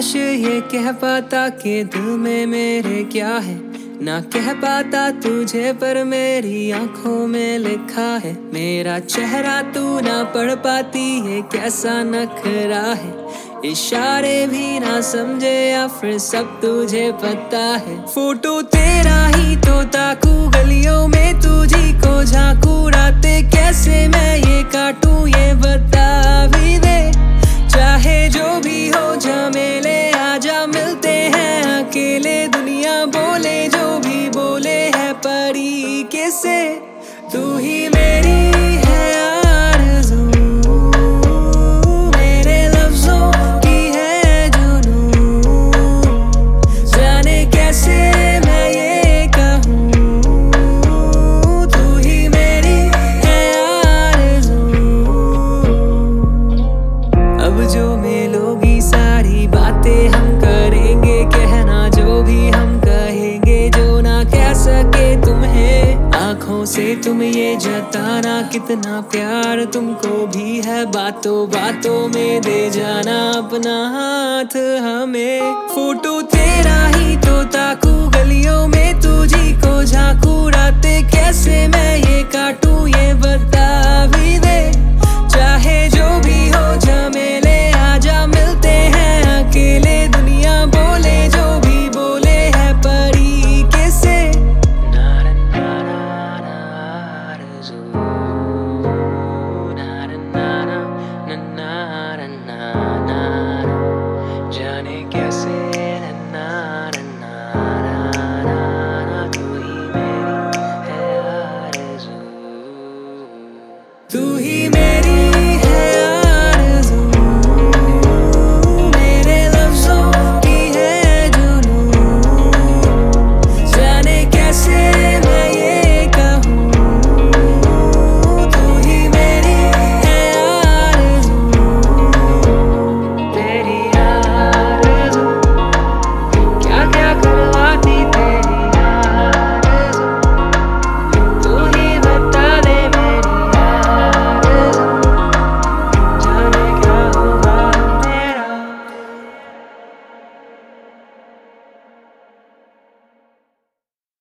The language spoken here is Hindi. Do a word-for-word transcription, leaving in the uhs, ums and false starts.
काश ये कह पाता कि दिल में मेरे क्या है, ना कह पाता तुझे पर मेरी आंखों में लिखा है। मेरा चेहरा तू ना पढ़ पाती, ये कैसा नखरा है। इशारे भी ना समझे या फिर सब तुझे पता है। फोटो तेरा ही तो ताकू, गलियों में तुझी को झांकू, रातें कैसे मैं ये काटूं ये बता भी दे। चाहे जो भी हो झमेले, आजा मिलते हैं अकेले। दुनिया बोले जो भी बोले है परी किसे, तू ही मेरी है आरज़ू, मेरे लफ्जों की है जुनूं। जाने कैसे मैं ये कहूँ, तू ही मेरी है आरज़ू। अब जो मिलोगी सारी बातें हम करेंगे, कहना जो भी हम कहेंगे, जो ना कह सके तुम्हें आंखों से तुम ये जताना। कितना प्यार तुमको भी है, बातों बातों में दे जाना अपना हाथ हमें। फोटो तेरा ही तो ताकू, गलियों में तुझ